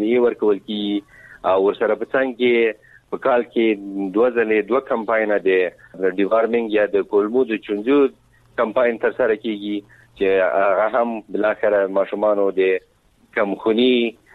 مالیه ورکول کیږي او ورسره په څنګ کې په کال کې 2 کمپاین د ډیوارمینګ یا د کولمو د چونجو کمپاین تر سره کیږي چې هغه هم بلاخره ماشومانو د کمخونی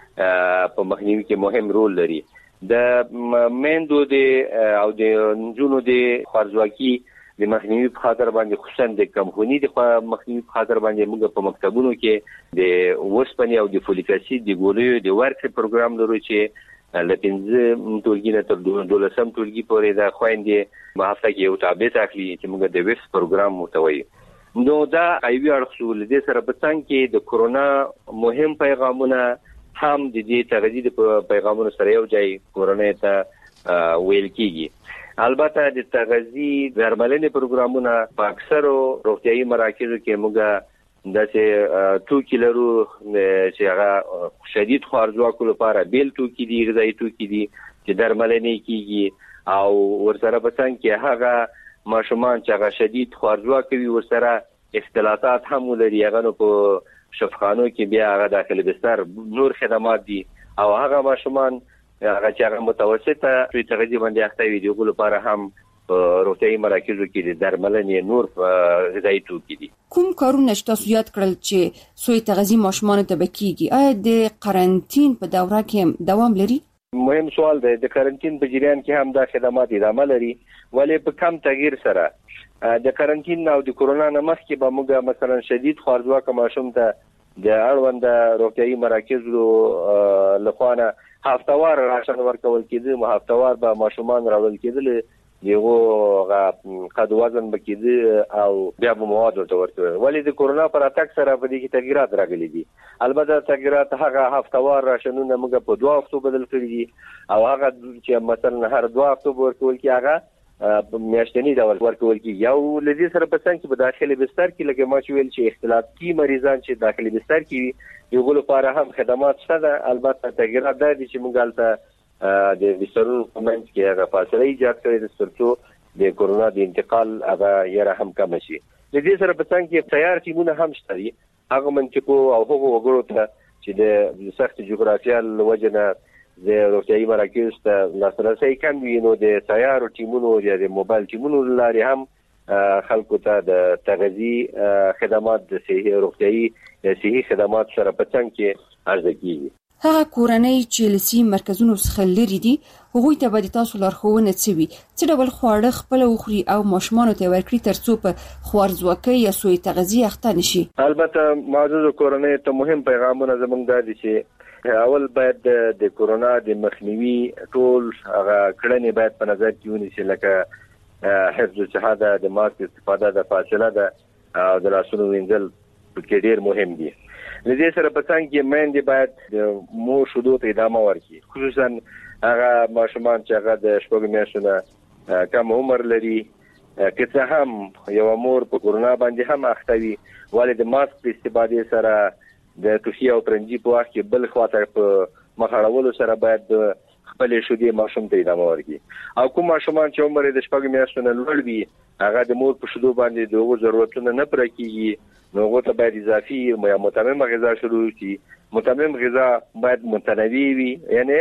په مخنیوي کې مهم رول لري. د میندو او د نجونو د خوارځواکي د مخنیوي په خاطر باندې خصوصا د کمخونی د مخنیوي په خاطر باندې موږ په مکتبونو کې د وسپنې او د فولیک اسید د ګولیو د ورکړې پروګرام لرو چې لپاره ټولګي نه تر 12 ټولګي پورې د خويندې په هفته کې یو تابع اخلي چې موږ د ویس پروګرام متوي. نو دا ایوي اړخ ولې سره په څنګه کې د کورونا مهم پیغامونه هم د دې تغذیه د پیغامونو سره یو ځای کورونا ته ویل کیږي. البته د تغذیه درملنې پروګرامونه په اکثرو روغتيایي مراکزو کې موږ داسې توکي لرو چې هغه شدید خوارځواکو لپاره بیل توکي دي، غذایي توکي دي چې درملنې کیږي او ورسره په څنګ کې هغه ماشومان چې هغه شدید خوارځواک وي ورسره اختلاطات هم لري، هغه په شفاخانو کې بیا هغه داخلي بستر نور خدمات دي او هغه ماشومان هغه چې هغه متوسطه په تغذیه باندې اخته وي دغه لپاره هم روغتيایي مراکزو کې د درملنې نور غذایي توکي دي. کوم کارونه تاسو یاد کړل چې سوی تغذیه ماشومان ته بکیږي؟ آیا د قرنټین په دوره کې دوام لري؟ مهم سوال دی. د قرنټین په جریان کې هم دا خدمات ادامه لري ولې په کم تغییر سره. د قرنټین او د کورونا نه مخکې به موږ مثلا شدید خوارځواک ماشوم ته د اړوند روغتيایي مراکزو لخوا هفتوار راشن ورکول کېده، هفتوار به ماشومان راول کېدل، یوه قد وزن بکیده او بیا به مواد ورته ورکول. ولې د کورونا پر اتاک سره په دې کې تغیرات راغلي دي. البته تغیرات هغه هفتوار راشنونه موږ په 2 هفتو بدل کړی دي او هغه چې مثلا هر 2 هفتو ورکول کی هغه میاشتنی ډول ورکول کی. یو لدی سره په څنګه په داخلي بستر کې لکه ما چې ویل چې اختلاطي مریضان چې داخلي بستر کې یو لپاره هم خدمات شته. البته تغیرات د دې چې موږ البته د بسترونو په منځ کې هغه فاصله ایجاد کړې د ترڅو د کورونا د انتقال هغه یې هم کم شي. لدی سره په څنګه کې تیار ټیمونه هم شته دي هغه منطقو او هغه وګړو ته چې د سخت جغرافیال وجنه د روغتيایي مراکز ته لاسرسي کم وي نو د تیار ټیمونو یا د موبایل ټیمونو لاري هم خلکو ته د تغذیه خدمات د صحي روغتيایي صحي خدمات سره په څنګه کې عرضه کیږي. هغه کورنۍ چې لسی مرکزونو څخه لري دي هغوی ته به تاسو لارښوونه کوي چې ډول خواړه خپل وخوري او ماشومان ته ورکړي ترڅو په خوارځواکۍ یا سوء تغذیه اخته نشي. البته معزز کورنۍ ته مهم پیغامونه زموږ دي چې اول باید د کورونا د مخنیوي ټول هغه کړنې باید په نظر کې ونیسي لکه حفظ الصحه د ماسک استفاده د فاصله د او د لاسونو وینځل پکې ډیر مهم دي. لدې سره په څنګه کې مېندې باید د مور شودو ته ادامه ورکړي، خصوصا هغه ماشومان چې هغه د شپږ میاشتو نه کم عمر لري. که هم یو مور په کورونا باندې هم اخته وي ولې د ماسک په استفاده سره د توشي او پرنجي په وخت کې بل خواته په مخاړولو سره باید خپل شودې ماشوم ته ادامه ورکړي. او کوم ماشومان چې عمر د شپږ میاشتو نه لوړ وي هغه د مور په شودو باندې دغه ضرورتونه نه پوره کیږي نو هغه ته باید اضافي یا متمم غذا شروع شي. متمم غذا باید متنوع وي، یعنی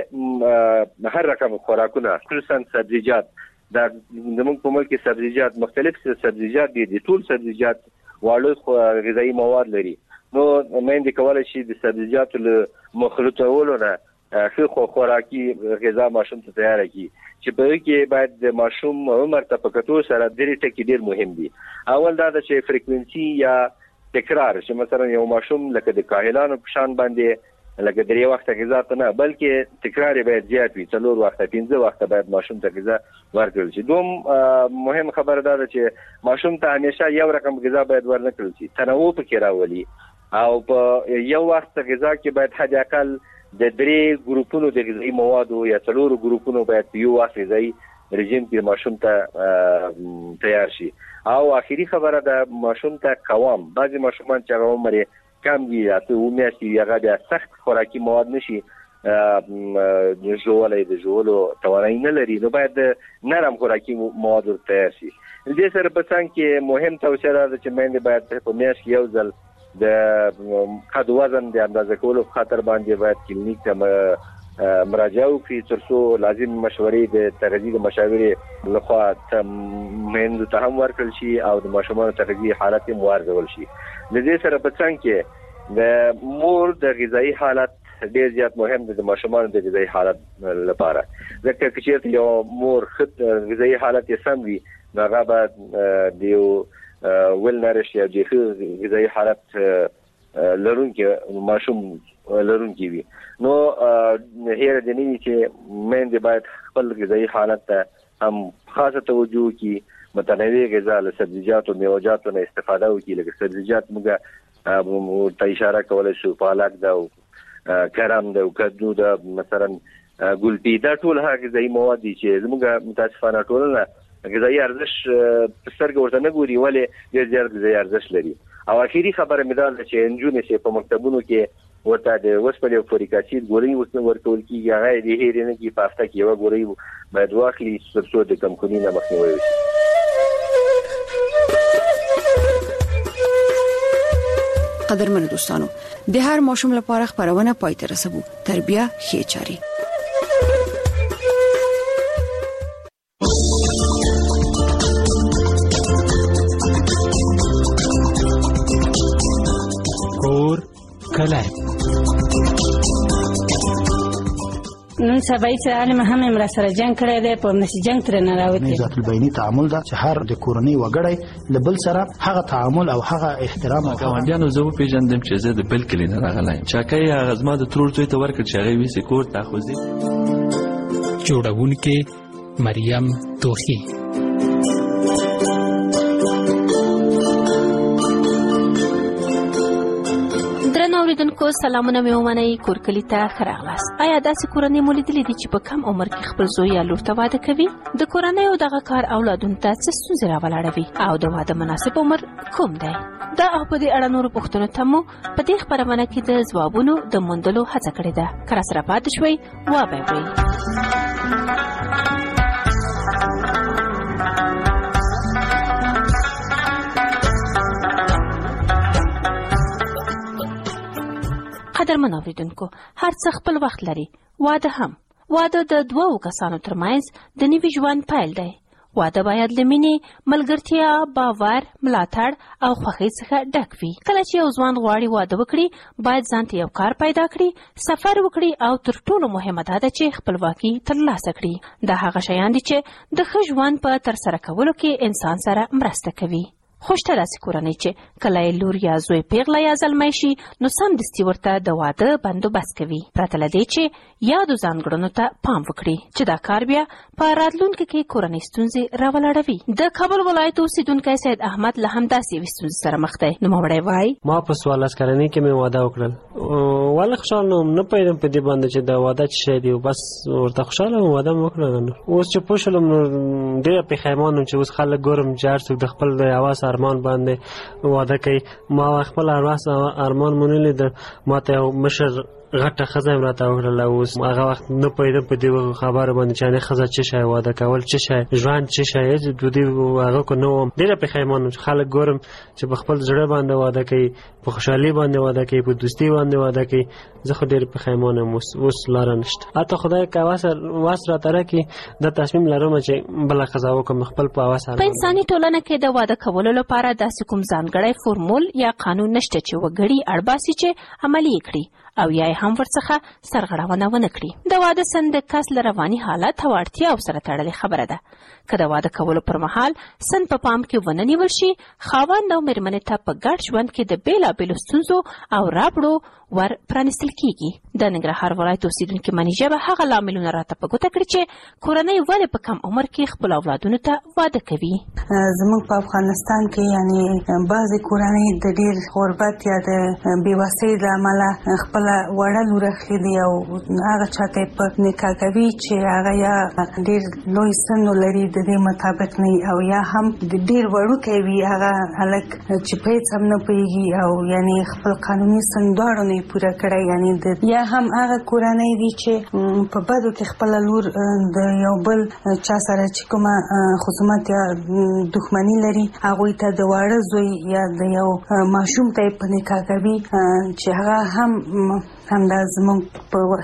هر رقم خوراکونه خصوصا سبزیجات دا زموږ په ملک کې سبزیجات مختلف سبزیجات دي، ټول سبزیجات واړه غذایی مواد لري. نو مېندې کولای شي د سبزیجاتو له مخلوطولو نه ښه خوراکي غذا ماشوم ته تیار کړي چې په کې باید د ماشوم عمر ته په کتو سره درې ټکي ډیر مهم دي. اول دا چې فریکوئنسي یا تکرار چې مثلا یو ماشوم لکه د کاهلانو په شان باندې لکه درې وخت غذا ته نه بلکې تکرار باید زیات وي، 4 وخت 15 وخت باید ماشوم ته غذا ورکړل شي. دوم مهم خبره ده چې ماشوم ته همیشه یو رقم غذا باید ورنکړل شي، تنوع پکې راولي او په یو وخت غذا کې باید حد اقل د 3 ګروپونو د غذایی موادو یا 4 ګروپونو باید یو وخت غذایی رژیم کې ماشوم ته تیار شي. او اخیری خبره ده ماشوم ته قوام، بعضی ماشومان چې عمر کم وي اته و میاشتې هغه د سخت خوراکي مواد نشي ژولای د ژولو توانایي نه لري نو باید نرم خوراکي مواد ورته شي. دې سره په څنګه کې مهم توصیه ده چې مېندې باید په میاشت یو ځل د قد وزن د اندازه کولو خاطر باندې باید کلینیک ته مراجعه وکړي ترڅو لازم مشورې د تغذیه د مشاورې لخوا میندو ته هم ورکړل شي او د ماشومانو تغذیه حالت یې موارزول شي. د دې سره په څنګ کې د مور د غذایی حالت ډیر زیات مهم دی د ماشومانو د غذایی حالت لپاره. ځکه چې یو مور خط غذایی حالت یې سم وي هغه به د یو ویل نریش یا د غذایی حالت لرونکي ماشوم لرونکي وي. نو هیر د نوي چې میندې باید خپل غذایی حالت ته هم خاصه توجه وکړي، متنوع غذا له سبزیجاتو میوه‌جاتو نه استفاده وکړي. لکه سبزیجات موږ ته اشاره کولای شو، پالک ده او کرم ده او کدو ده، مثلا ګلپي، دا ټول هغه غذایی مواد دي چې زموږ متاسفانه ټولنه غذایی ارزښت په سترګه ورته نه ګوري، ولې ډېر زیات غذایی ارزښت لري. او اخیری خبره مې دا ده چې نجونې چې په مکتبونو کې ورته د اوسپنې او فولیک اسید ګولۍ ورکول کېږي، هغه یې د هېرې نه کېږي، په هفته کې یوه ګولۍ باید واخلي ترڅو د کمخوني نه مخنیوی وشي. قدرمنو دوستانو، د هر ماشوم لپاره خبرونه پای ته رسوو. تربیه ښې چاري. نن سبا چې عالم هم امر سره جنگ کړی دی، په نس جنگ تر نه راوتی. ذات البینی تعامل دا چې هر د کورنۍ وګړی له بل سره هغه تعامل او هغه احترام او ګاونډیانو زه پیژندم چې زه د بل کلی نه راغلی چاکۍ هغه زما د ترور زوی ته ورکړ چې هغه ویسې کور ته خوځي. جوړونکې مریم توخی. اوریدونکو سلامونه مې ومنئ، کورکلي ته ښه راغلاست. آیا داسې کورنۍ مو لیدلې دي چې په کم عمر کې خپل زوی یا لور ته واده کوي؟ د کورنۍ او دغه کار اولادونو ته څه ستونزې راولاړوي او د واده مناسب عمر کوم دی؟ دا او په دې اړه نورو پوښتنو ته مو په دې خپرونه کې د ځوابونو د موندلو هڅه کړې ده. که راسره پاتې شوئ وبه وئ. قدرمن اوریدونکو، هر څه خپل وخت لري. واده هم. واده د دوو کسانو ترمنځ د نوي ژوند پیل دی. واده باید له مینې، ملګرتیا، باور، ملاتړ او خوښۍ څخه ډک وي. کله چې یو ځوان غواړي واده وکړي، باید ځان ته یو کار پیدا کړي، سفر وکړي او تر ټولو مهمه دا ده چې خپلواکي ترلاسه کړي. دا هغه شیان دي چې د ښه ژوند په ترسره کولو کې انسان سره مرسته کوي. خوشته داسې کورنۍ چې کله یې لور یا زوی پیغله یا زلمی شي، نو سمدستي ورته د واده بندوبست کوي، پرته له دې چې یادو ځانګړنو ته پام وکړي چې دا کار بیا په راتلونکي کې کورنۍ ستونزې راولاړوي. د کابل ولایت اوسیدونکی سید احمد له همداسې یوې ستونزې سره مخ دی. نوموړی وایي ما په 14 کلنۍ کې مې واده وکړل. ولې خوشحاله وم، نه پوهېدم په دې باندې چې د واده څه شی دی، بس ورته خوشحاله وم، واده مې وکړل. اوس چې پوه شولم نو ډېره پښیمان وم چې اوس خلک ګورم چې هر څوک د خپل د حواس ارمان باندې واده کوي. ما خپل ارمان مونږ لید، ما ته یو مشر غټه ښځه راته وکړله. اوس هغه وخت نه پوهېدم په دې خبره باندې چې ښځه څه شی، واده کول څه شی، ژوند څه شی، د دې هغه کو نه وم. ډېره پښیمان وم چې خلک ګورم چې په خپل زړه باندې واده کوي، په خوشحالي باندې واده کوي، په دوستي باندې واده کوي. زه خو ډېر پښیمان یم. اوس لاره نشته. حتی خدای که واس راته راکړي، دا تصمیم لرم چې بله ښځه وکړم خپل په هوس. په انساني ټولنه کې د واده کولو لپاره داسې کوم ځانګړی فورمول یا قانون نشته چې وګړي اړباسي چې عملي کړي او یا هم ورڅخه سرغړونه ونه کړي. د واده سند د کس له رواني حالت او اړتیاو سره تړلې خبره ده. که د واده کولو پر مهال سند په پام کې ونه نیول شي، خاوند او مېرمنې ته په ګډ ژوند کې د بېلابېلو ستونزو او رابړو ور پرانیستل کېږي. د ننګرهار ولایت اوسیدونکي منیژه به هغه لاملونه راته په ګوته کړي چې کورنۍ ولې په کم عمر کې خپل اولادونو ته واده کوي. زموږ په افغانستان کې یعنی بعضې کورنۍ د ډېر غربت یا د بېوسۍ له امله خپل وړه لور اخلي او هغه چاته په نکاح کوي چې هغه یا ډېر لوی سن لري، د دې مطابق نه، او یا هم د ډېر وړوکی وي هغه هلک چې په هېڅ هم نه پوهېږي او یعنی خپل قانوني سن دواړو نه پوره کړی. یعنی یا هم هغه کورنۍ دي چې په بدو کې خپله لور د یو بل چا سره چې کومه خصومت یا دښمني لري، هغوی ته د واړه زوی یا د یو ماشوم ته یې په نکاح کوي چې هغه همدا زموږ په